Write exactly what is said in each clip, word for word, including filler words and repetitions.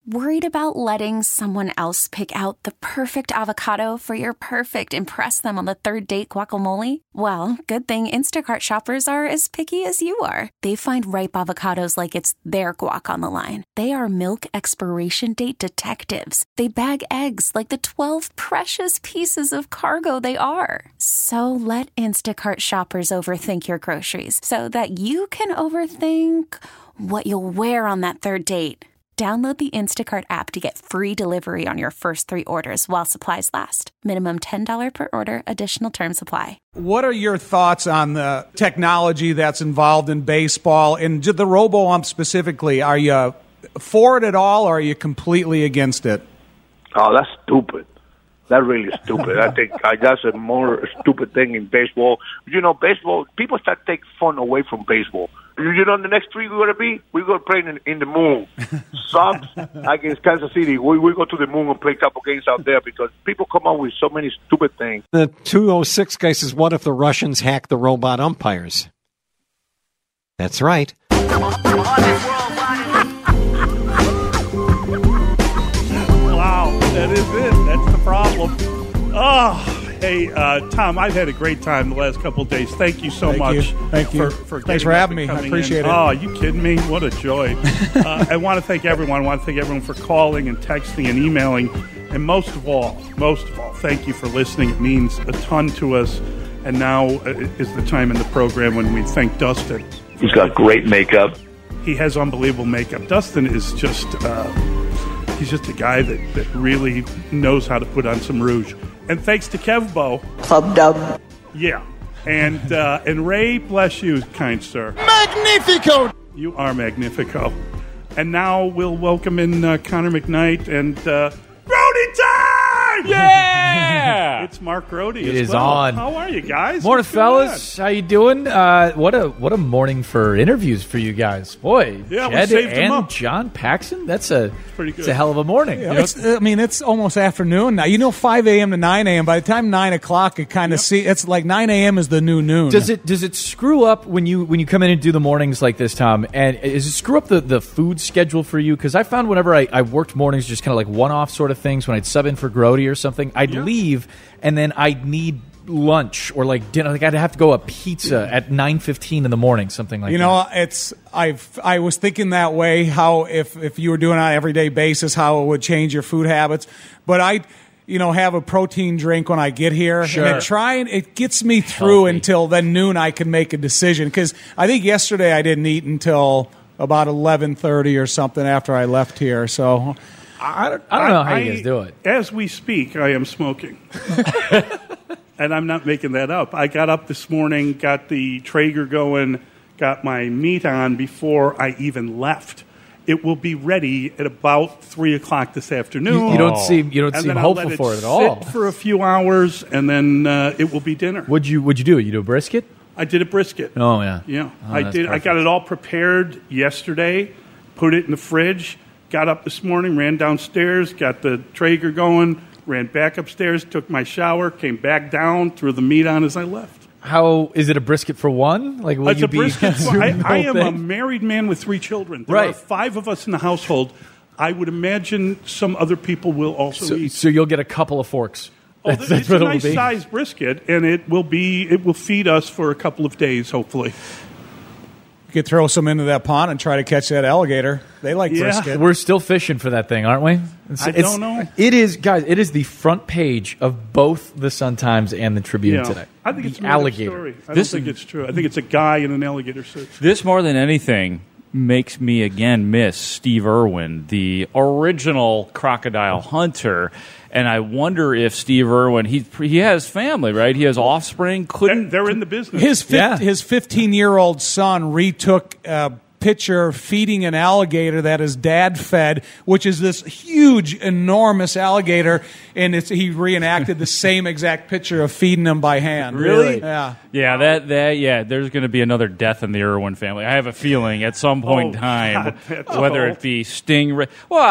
Worried about letting someone else pick out the perfect avocado for your perfect impress them on the third date guacamole? Well, good thing Instacart shoppers are as picky as you are. They find ripe avocados like it's their guac on the line. They are milk expiration date detectives. They bag eggs like the twelve precious pieces of cargo they are. So let Instacart shoppers overthink your groceries so that you can overthink what you'll wear on that third date. Download the Instacart app to get free delivery on your first three orders while supplies last. Minimum ten dollars per order. Additional terms apply. What are your thoughts on the technology that's involved in baseball and the robo-ump specifically? Are you for it at all, or are you completely against it? Oh, that's stupid. That's really stupid. I think uh, that's a more stupid thing in baseball. You know, baseball, people start to take fun away from baseball. You know, the next three we're going to be, we're going to play in, in the moon. Subs against Kansas City. We we go to the moon and play a couple games out there because people come up with so many stupid things. The two oh six guy says, what if the Russians hack the robot umpires? That's right. Wow, that is it. That's the problem. Oh. Hey, uh, Tom, I've had a great time the last couple of days. Thank you so Thank much. You. Thank you. For, for Thanks for having me. I appreciate in. it. Oh, are you kidding me? What a joy. uh, I want to thank everyone. I want to thank everyone for calling and texting and emailing. And most of all, most of all, thank you for listening. It means a ton to us. And now is the time in the program when we thank Dustin. He's got great makeup. He has unbelievable makeup. Dustin is just, uh, he's just a guy that, that really knows how to put on some rouge. And thanks to Kevbo. Club dub. Yeah. And uh, and Ray, bless you, kind sir. Magnifico! You are magnifico. And now we'll welcome in uh, Connor McKnight and uh, Brody time! Yeah! It's Mark Brody It as is well. on. How are you guys? Morning, What's going fellas. How you doing? Uh, what a what a morning for interviews for you guys. Boy, Yeah, we Jed saved 'em and up. John Paxson. That's a pretty good. It's a hell of a morning. Yeah, You know? it's, I mean, it's almost afternoon now. You know, five a.m. to nine a.m. By the time nine o'clock, it kind of see. It's like nine a.m. is the new noon. Does it does it screw up when you when you come in and do the mornings like this, Tom? And does it screw up the, the food schedule for you? Because I found whenever I, I worked mornings, just kind of like one off sort of things. When I'd sub in for Grody or something, I'd Yeah. leave and then I'd need lunch or like dinner. Like I'd have to go a pizza at nine fifteen in the morning, something like You that. know, it's I've I was thinking that way. How if if you were doing it on an everyday basis, how it would change your food habits. But I, you know, have a protein drink when I get here, Sure. and it try and it gets me through Healthy. until then noon. I can make a decision because I think yesterday I didn't eat until about eleven thirty or something after I left here. So. I don't, I don't know how you guys do it. As we speak, I am smoking. And I'm not making that up. I got up this morning, got the Traeger going, got my meat on before I even left. It will be ready at about three o'clock this afternoon. You, you don't seem you don't And seem then I'll hopeful let it for it at sit all. for a few hours, and then uh, it will be dinner. What'd you What'd you do? You do a brisket? I did a brisket. Oh yeah, Yeah, Oh, I that's did. I perfect. got it all prepared yesterday. Put it in the fridge. Got up this morning, ran downstairs, got the Traeger going, ran back upstairs, took my shower, came back down, threw the meat on as I left. How is it a brisket for one? Like will It's you a brisket. be for- I, doing the I whole am a thing? married man with three children. There Right. are five of us in the household. I would imagine some other people will also So, eat. so you'll get a couple of forks. Oh, That's, th- that's it's what a it'll nice be. sized brisket, and it will be. It will feed us for a couple of days, hopefully. You could throw some into that pond and try to catch that alligator. They like Yeah. brisket. We're still fishing for that thing, aren't we? It's, I it's- don't know. It is, guys. It is the front page of both the Sun-Times and the Tribune Yeah. today. I think it's the a made up alligator. story. I This- don't think it's true. I think it's a guy in an alligator suit. This, more than anything, makes me again miss Steve Irwin, the original crocodile hunter. And I wonder if Steve Irwin, he he has family, right? He has offspring. Couldn't They're in the business. His fif- Yeah. his fifteen-year-old son retook a picture feeding an alligator that his dad fed, which is this huge, enormous alligator, and it's, he reenacted the same exact picture of feeding him by hand. Really? Yeah. Yeah, that that yeah. There's going to be another death in the Irwin family. I have a feeling at some point Oh, in time, God, that's whether awful. it be Stingray. Well,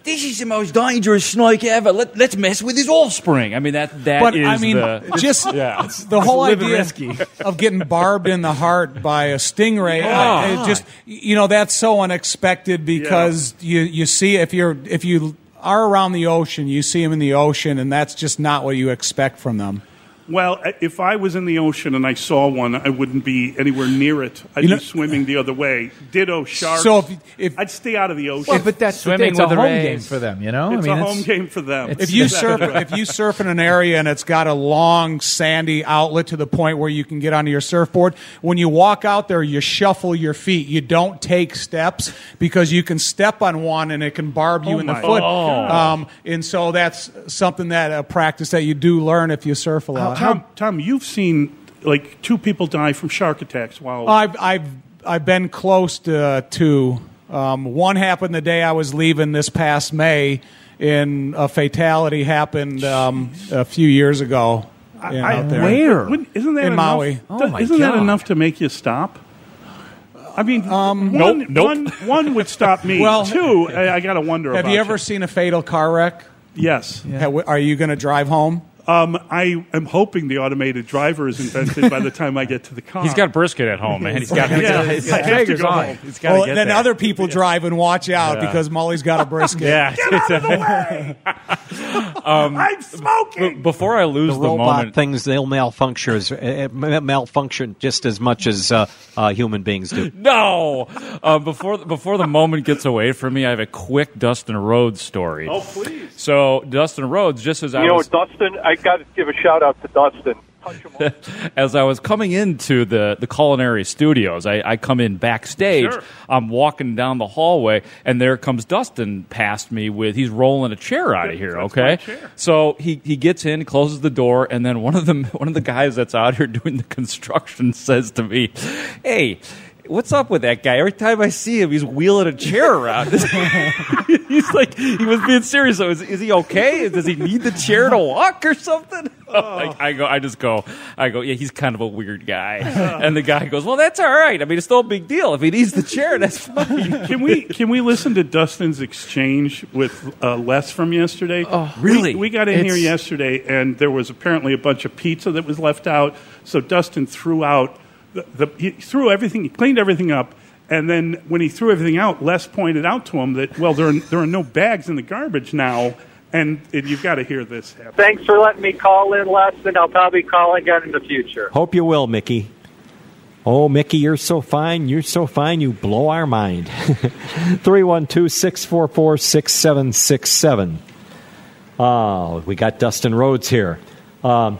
this is the most dangerous snake ever. Let, let's mess with his offspring. I mean, that that But is I mean, the, just yeah. the whole living idea risky. of getting barbed in the heart by a stingray, Oh. uh, it just you know, that's so unexpected because you you see if you're if you are around the ocean, you see them in the ocean, and that's just not what you expect from them. Well, if I was in the ocean and I saw one, I wouldn't be anywhere near it. I'd You know- be swimming the other way. Ditto sharks. So if- if- I'd stay out of the ocean. Yeah, but that's the Swimming thing. It's a with the home rays. game for them, you know. it's I mean, a it's- home game for them. it's- If you surf, if you surf in an area and it's got a long sandy outlet to the point where you can get onto your surfboard, when you walk out there, you shuffle your feet. You don't take steps because you can step on one and it can barb you Oh in the my foot. God. Um, and so that's something that a practice that you do learn if you surf a lot. Tom, Tom, you've seen like two people die from shark attacks while I've I've I've been close to two. Um, one happened the day I was leaving this past May, and a fatality happened um, a few years ago. you know, I- out there. Where? Wouldn't- Isn't that In enough? Maui. Oh, my Isn't that God. enough to make you stop? I mean, Um, one, Nope, nope. one, one would stop me. Well- Two, I, I got to wonder. Have about you ever seen a fatal car wreck? Yes. Ha- Are you going to drive home? Um, I am hoping the automated driver is invented by the time I get to the car. He's got brisket at home, man. He's got Yeah, he's I have to Traeger's go on. home. He's got to Well, get then there. other people drive and watch out Yeah. because Molly's got a brisket. Yeah. I'm smoking. B- Before I lose The the, robot moment, things, they'll malfunction, as- uh, uh, malfunction just as much as uh, uh, human beings do. no. Uh, before before the moment gets away from me, I have a quick Dustin Rhodes story. Oh, please. So Dustin Rhodes, just as I You know, was Dustin, I got to give a shout out to Dustin. Touch him up. as I was coming into the, the culinary studios, I, I come in backstage. Sure. I'm walking down the hallway, and there comes Dustin past me with he's rolling a chair out of here. That's Okay, my chair. so he, he gets in, closes the door, and then one of the one of the guys that's out here doing the construction says to me, "Hey, what's up with that guy? Every time I see him, he's wheeling a chair around." He's like, he was being serious. So is, is he okay? Does he need the chair to walk or something? Like, I go, I just go, I go, yeah, he's kind of a weird guy. And the guy goes, well, that's all right. I mean, it's no big deal. If he needs the chair, that's fine. Can we can we listen to Dustin's exchange with uh, Les from yesterday? Oh, really? We, we got in It's- here yesterday, and there was apparently a bunch of pizza that was left out. So Dustin threw out the, the he threw everything, he cleaned everything up, and then when he threw everything out, Les pointed out to him that well, there are, there are no bags in the garbage now, and, and you've got to hear this happen. Thanks for letting me call in, Les, and I'll probably call again in the future. Hope you will, Mickey. Oh, Mickey, you're so fine. You're so fine. You blow our mind. three one two, six four four, six seven six seven. Oh, we got Dustin Rhodes here. Um,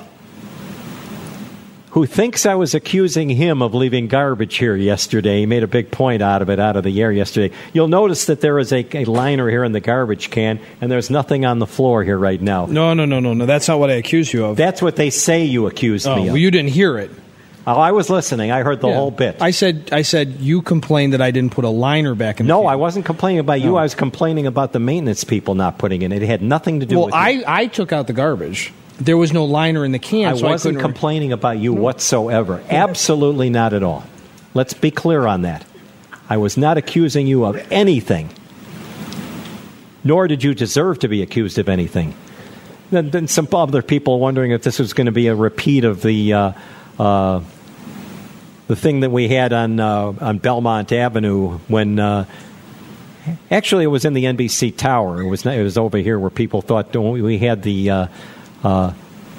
who thinks I was accusing him of leaving garbage here yesterday. He made a big point out of it, out of the air yesterday. You'll notice that there is a, a liner here in the garbage can, and there's nothing on the floor here right now. No, no, no, no, no. That's not what I accuse you of. That's what they say you accused oh, me of. well, you didn't hear it. Oh, I was listening. I heard the Yeah. whole bit. I said, I said you complained that I didn't put a liner back in. the No, can. I wasn't complaining about you. No. I was complaining about the maintenance people not putting it. It had nothing to do Well, with I, you. I took out the garbage. There was no liner in the can, I so I wasn't couldn't. complaining about you whatsoever. Absolutely not at all. Let's be clear on that. I was not accusing you of anything. Nor did you deserve to be accused of anything. Then, then some other people wondering if this was going to be a repeat of the uh, uh, the thing that we had on uh, on Belmont Avenue when. Uh, Actually, it was in the N B C Tower. It was not, it was over here where people thought we had the uh, uh,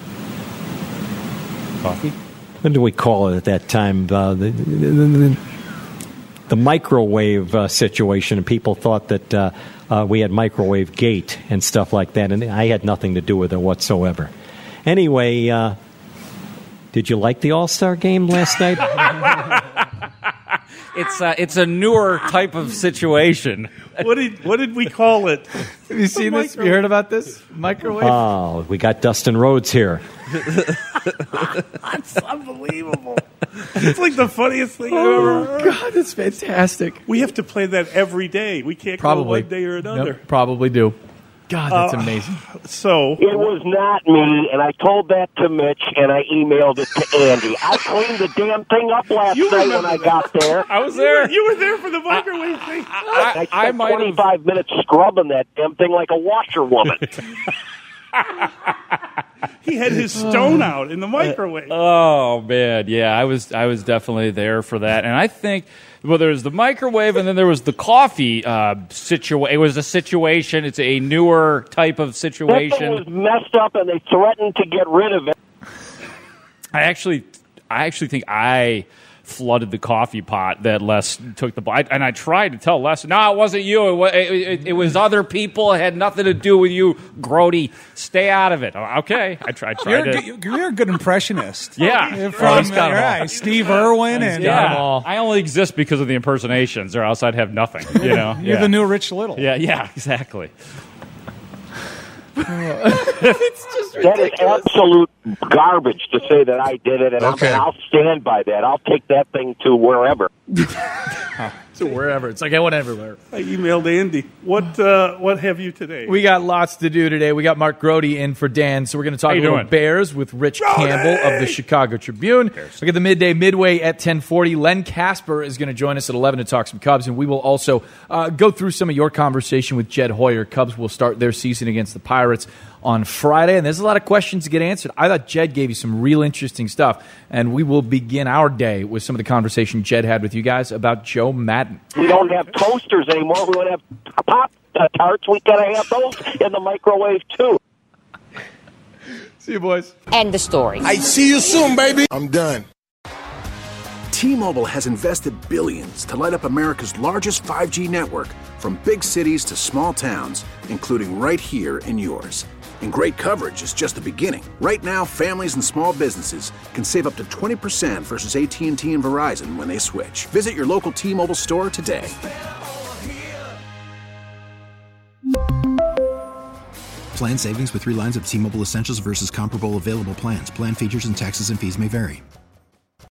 Coffee? what do we call it at that time? Uh, the, the, the, the microwave uh, situation, and people thought that uh, uh, we had microwave gate and stuff like that, and I had nothing to do with it whatsoever. Anyway, uh, did you like the All-Star game last night? It's uh, it's a newer type of situation. What did what did we call it? Have you seen this? Have you heard about this? Microwave? Oh, we got Dustin Rhodes here. It's unbelievable. It's like the funniest thing I've ever heard. God, that's fantastic. We have to play that every day. We can't Probably. go one day or another. Yep, probably do. God, that's Uh, amazing. So It was not me, and I told that to Mitch, and I emailed it to Andy. I cleaned the damn thing up last You night when remember I that. got there. I was you were, there. you were there for the microwave thing. I, I spent might have- twenty-five minutes scrubbing that damn thing like a washerwoman. He had his stone out in the microwave. Oh man, yeah, I was I was definitely there for that, and I think well, there was the microwave, and then there was the coffee uh, situation. It was a situation. It's a newer type of That situation. thing was messed up, and they threatened to get rid of it. I actually, I actually think I flooded the coffee pot that Les took the bite, and I tried to tell Les, no, it wasn't you. It was, it, it, it was other people. It had nothing to do with you, Grody. Stay out of it. Okay, I tried. tried You're, to. a good- you're a good impressionist. Yeah. You're Oh, from he's got 'em all. right, Steve Irwin and got 'em Yeah, all. I only exist because of the impersonations, or else I'd have nothing. You know, you're yeah. the new Rich Little. Yeah, yeah, exactly. That is absolute garbage to say that I did it, and Okay. I'm, I'll stand by that. I'll take that thing to wherever. So wherever. It's like I went everywhere. I emailed Andy. What uh, what have you today? We got lots to do today. We got Mark Grody in for Dan, so we're going to talk How a you little doing? Bears with Rich Campbell of the Chicago Tribune. We got the midday midway at ten forty. Len Casper is going to join us at eleven to talk some Cubs, and we will also uh, go through some of your conversation with Jed Hoyer. Cubs will start their season against the Pirates on Friday, and there's a lot of questions to get answered. I thought Jed gave you some real interesting stuff, and we will begin our day with some of the conversation Jed had with you guys about Joe Madden. We don't have toasters anymore. We don't have pop uh, tarts. We gotta have those in the microwave too. See you, boys. End the story. I see you soon, baby. I'm done. T-Mobile has invested billions to light up America's largest five G network, from big cities to small towns, including right here in yours. And great coverage is just the beginning. Right now, families and small businesses can save up to twenty percent versus A T and T and Verizon when they switch. Visit your local T-Mobile store today. Plan savings with three lines of T-Mobile Essentials versus comparable available plans. Plan features and taxes and fees may vary.